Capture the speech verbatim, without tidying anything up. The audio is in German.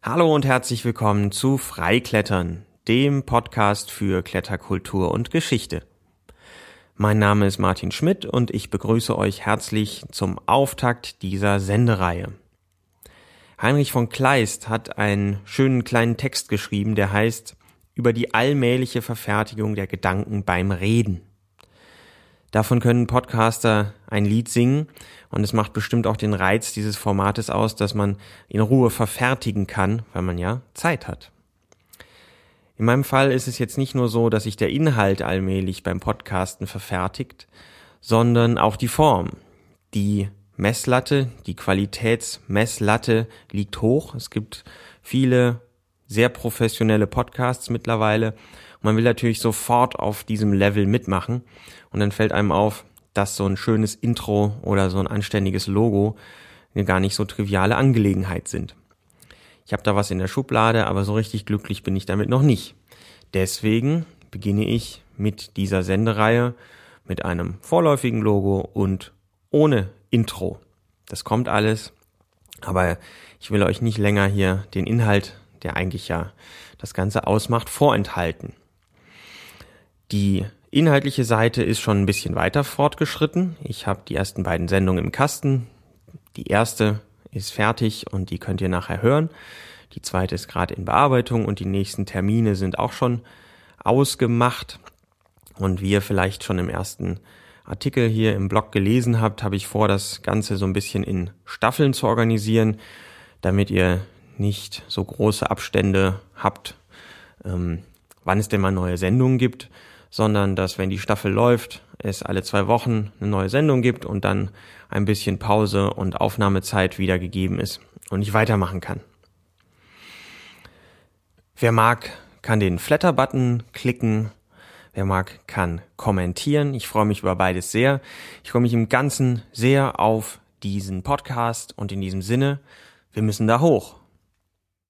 Hallo und herzlich willkommen zu Freiklettern, dem Podcast für Kletterkultur und Geschichte. Mein Name ist Martin Schmidt und ich begrüße euch herzlich zum Auftakt dieser Sendereihe. Heinrich von Kleist hat einen schönen kleinen Text geschrieben, der heißt über die allmähliche Verfertigung der Gedanken beim Reden. Davon können Podcaster ein Lied singen und es macht bestimmt auch den Reiz dieses Formates aus, dass man in Ruhe verfertigen kann, weil man ja Zeit hat. In meinem Fall ist es jetzt nicht nur so, dass sich der Inhalt allmählich beim Podcasten verfertigt, sondern auch die Form. Die Messlatte, die Qualitätsmesslatte liegt hoch. Es gibt viele sehr professionelle Podcasts mittlerweile. Und man will natürlich sofort auf diesem Level mitmachen. Und dann fällt einem auf, dass so ein schönes Intro oder so ein anständiges Logo eine gar nicht so triviale Angelegenheit sind. Ich habe da was in der Schublade, aber so richtig glücklich bin ich damit noch nicht. Deswegen beginne ich mit dieser Sendereihe mit einem vorläufigen Logo und ohne Intro. Das kommt alles, aber ich will euch nicht länger hier den Inhalt, der eigentlich ja das Ganze ausmacht, vorenthalten. Die inhaltliche Seite ist schon ein bisschen weiter fortgeschritten. Ich habe die ersten beiden Sendungen im Kasten. Die erste ist fertig und die könnt ihr nachher hören. Die zweite ist gerade in Bearbeitung und die nächsten Termine sind auch schon ausgemacht. Und wie ihr vielleicht schon im ersten Artikel hier im Blog gelesen habt, habe ich vor, das Ganze so ein bisschen in Staffeln zu organisieren, damit ihr nicht so große Abstände habt, ähm, wann es denn mal neue Sendungen gibt, sondern dass, wenn die Staffel läuft, es alle zwei Wochen eine neue Sendung gibt und dann ein bisschen Pause und Aufnahmezeit wieder gegeben ist und ich weitermachen kann. Wer mag, kann den Flatter-Button klicken. Wer mag, kann kommentieren. Ich freue mich über beides sehr. Ich freue mich im Ganzen sehr auf diesen Podcast und in diesem Sinne, wir müssen da hoch.